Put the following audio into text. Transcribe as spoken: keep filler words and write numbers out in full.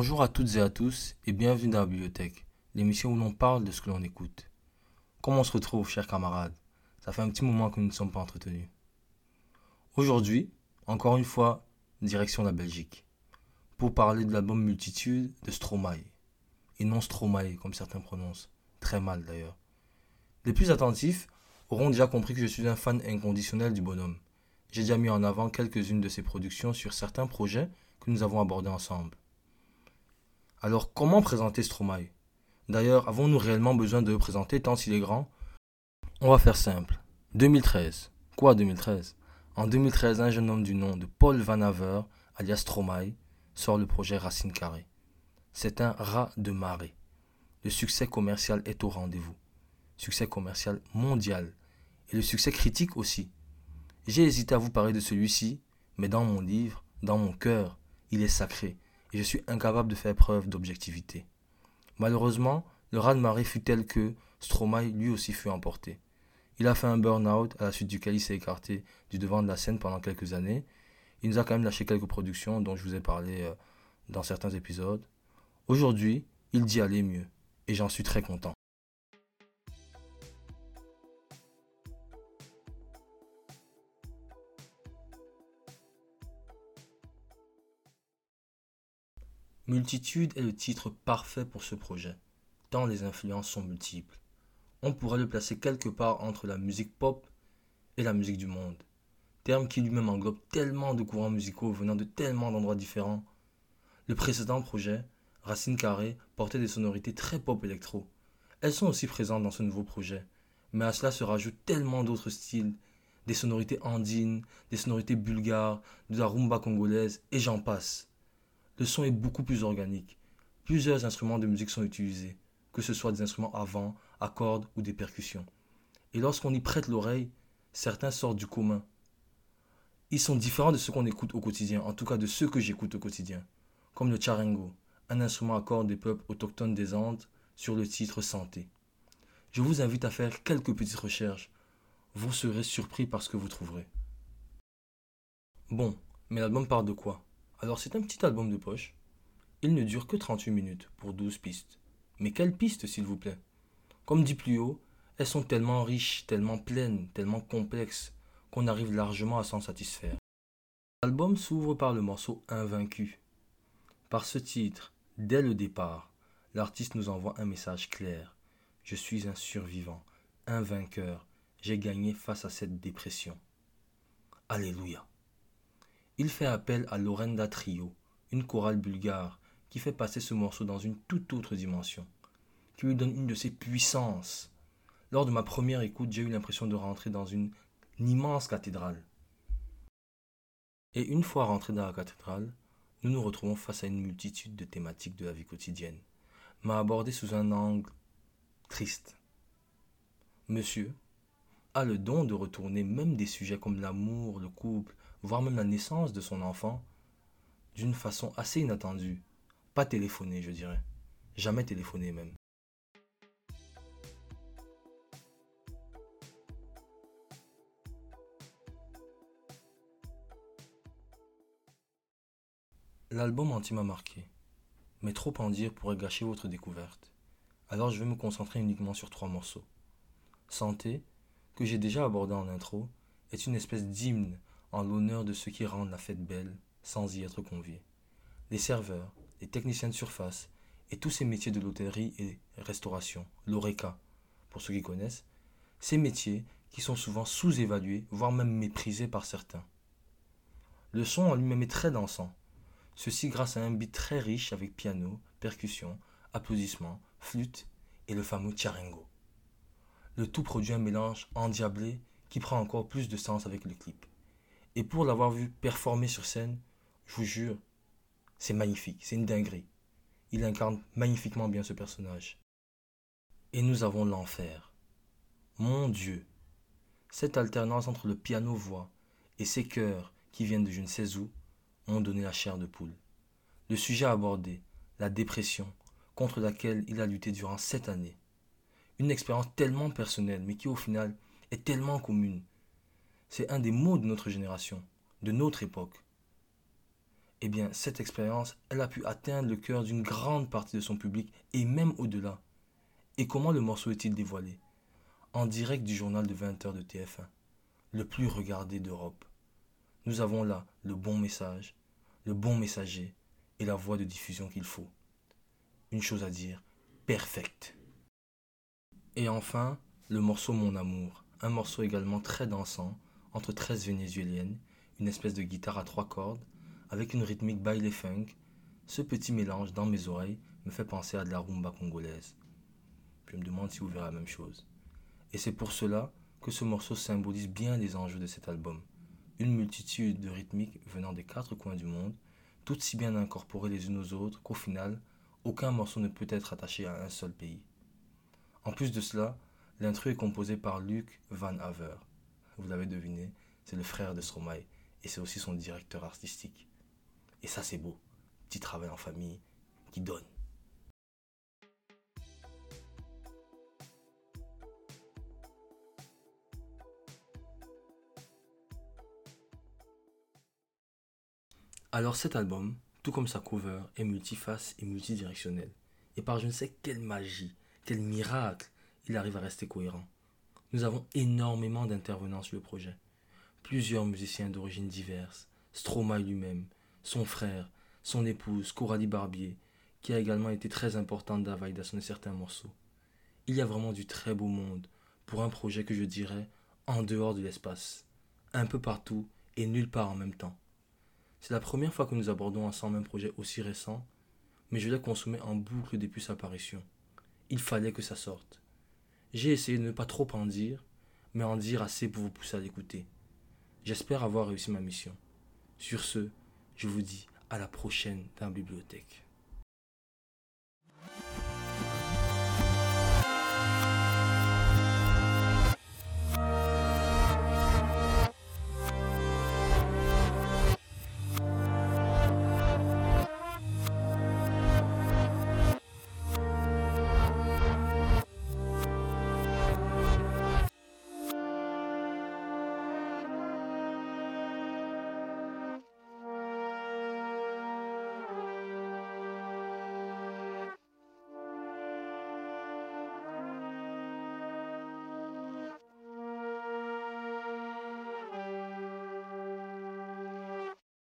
Bonjour à toutes et à tous et bienvenue dans la bibliothèque, l'émission où l'on parle de ce que l'on écoute. Comment on se retrouve, chers camarades? Ça fait un petit moment que nous ne sommes pas entretenus. Aujourd'hui, encore une fois, direction la Belgique, pour parler de l'album Multitude de Stromae, et non Stromae comme certains prononcent, très mal d'ailleurs. Les plus attentifs auront déjà compris que je suis un fan inconditionnel du bonhomme. J'ai déjà mis en avant quelques-unes de ses productions sur certains projets que nous avons abordés ensemble. Alors, comment présenter Stromae? D'ailleurs, avons-nous réellement besoin de le présenter tant il est grand? On va faire simple. deux mille treize. Quoi deux mille treize? En deux mille treize, un jeune homme du nom de Paul Van Haver, alias Stromae, sort le projet Racine Carrée. C'est un raz de marée. Le succès commercial est au rendez-vous. Succès commercial mondial. Et le succès critique aussi. J'ai hésité à vous parler de celui-ci, mais dans mon livre, dans mon cœur, il est sacré. Et je suis incapable de faire preuve d'objectivité. Malheureusement, le raz-de-marée fut tel que Stromae lui aussi fut emporté. Il a fait un burn-out à la suite duquel il s'est écarté du devant de la scène pendant quelques années. Il nous a quand même lâché quelques productions dont je vous ai parlé euh, dans certains épisodes. Aujourd'hui, il dit aller mieux et j'en suis très content. Multitude est le titre parfait pour ce projet, tant les influences sont multiples. On pourrait le placer quelque part entre la musique pop et la musique du monde, terme qui lui-même englobe tellement de courants musicaux venant de tellement d'endroits différents. Le précédent projet, Racine Carrée, portait des sonorités très pop électro. Elles sont aussi présentes dans ce nouveau projet, mais à cela se rajoutent tellement d'autres styles, des sonorités andines, des sonorités bulgares, de la rumba congolaise, et j'en passe. Le son est beaucoup plus organique. Plusieurs instruments de musique sont utilisés, que ce soit des instruments à vent, à cordes ou des percussions. Et lorsqu'on y prête l'oreille, certains sortent du commun. Ils sont différents de ceux qu'on écoute au quotidien, en tout cas de ceux que j'écoute au quotidien, comme le charango, un instrument à cordes des peuples autochtones des Andes, sur le titre Santé. Je vous invite à faire quelques petites recherches. Vous serez surpris par ce que vous trouverez. Bon, mais l'album parle de quoi? Alors c'est un petit album de poche. Il ne dure que trente-huit minutes pour douze pistes. Mais quelles pistes, s'il vous plaît? Comme dit plus haut, elles sont tellement riches, tellement pleines, tellement complexes, qu'on arrive largement à s'en satisfaire. L'album s'ouvre par le morceau Invaincu. Par ce titre, dès le départ, l'artiste nous envoie un message clair. Je suis un survivant, un vainqueur. J'ai gagné face à cette dépression. Alléluia. Il fait appel à Lorenda Trio, une chorale bulgare qui fait passer ce morceau dans une toute autre dimension, qui lui donne une de ses puissances. Lors de ma première écoute, j'ai eu l'impression de rentrer dans une, une immense cathédrale. Et une fois rentré dans la cathédrale, nous nous retrouvons face à une multitude de thématiques de la vie quotidienne, mais abordées sous un angle triste. Monsieur a le don de retourner même des sujets comme l'amour, le couple, voire même la naissance de son enfant, d'une façon assez inattendue. Pas téléphoné, je dirais. Jamais téléphoné même. L'album entier m'a marqué, mais trop en dire pourrait gâcher votre découverte. Alors je vais me concentrer uniquement sur trois morceaux. Santé, que j'ai déjà abordé en intro, est une espèce d'hymne en l'honneur de ceux qui rendent la fête belle sans y être conviés. Les serveurs, les techniciens de surface et tous ces métiers de l'hôtellerie et restauration, l'Horeca, pour ceux qui connaissent, ces métiers qui sont souvent sous-évalués, voire même méprisés par certains. Le son en lui-même est très dansant, ceci grâce à un beat très riche avec piano, percussion, applaudissements, flûte et le fameux charango. Le tout produit un mélange endiablé qui prend encore plus de sens avec le clip. Et pour l'avoir vu performer sur scène, je vous jure, c'est magnifique, c'est une dinguerie. Il incarne magnifiquement bien ce personnage. Et nous avons l'enfer. Mon Dieu, cette alternance entre le piano-voix et ces chœurs qui viennent de je ne sais où ont donné la chair de poule. Le sujet abordé, la dépression, contre laquelle il a lutté durant sept années. Une expérience tellement personnelle, mais qui au final est tellement commune. C'est un des maux de notre génération, de notre époque. Eh bien, cette expérience, elle a pu atteindre le cœur d'une grande partie de son public et même au-delà. Et comment le morceau est-il dévoilé? En direct du journal de vingt heures de T F un, le plus regardé d'Europe. Nous avons là le bon message, le bon messager et la voix de diffusion qu'il faut. Une chose à dire, perfecte. Et enfin, le morceau Mon Amour, un morceau également très dansant, entre treize vénézuéliennes, une espèce de guitare à trois cordes, avec une rythmique baile funk. Ce petit mélange dans mes oreilles me fait penser à de la rumba congolaise. Je me demande si vous verrez la même chose. Et c'est pour cela que ce morceau symbolise bien les enjeux de cet album. Une multitude de rythmiques venant des quatre coins du monde, toutes si bien incorporées les unes aux autres qu'au final, aucun morceau ne peut être attaché à un seul pays. En plus de cela, l'instru est composé par Luc Van Haver. Vous l'avez deviné, c'est le frère de Stromae et c'est aussi son directeur artistique. Et ça c'est beau, petit travail en famille qui donne. Alors cet album, tout comme sa cover, est multiface et multidirectionnel. Et par je ne sais quelle magie, quel miracle, il arrive à rester cohérent. Nous avons énormément d'intervenants sur le projet. Plusieurs musiciens d'origines diverses, Stromae lui-même, son frère, son épouse, Coralie Barbier, qui a également été très importante dans la validation de certains morceaux. Il y a vraiment du très beau monde pour un projet que je dirais en dehors de l'espace, un peu partout et nulle part en même temps. C'est la première fois que nous abordons ensemble un projet aussi récent, mais je l'ai consommé en boucle depuis sa parution. Il fallait que ça sorte. J'ai essayé de ne pas trop en dire, mais en dire assez pour vous pousser à l'écouter. J'espère avoir réussi ma mission. Sur ce, je vous dis à la prochaine dans la bibliothèque.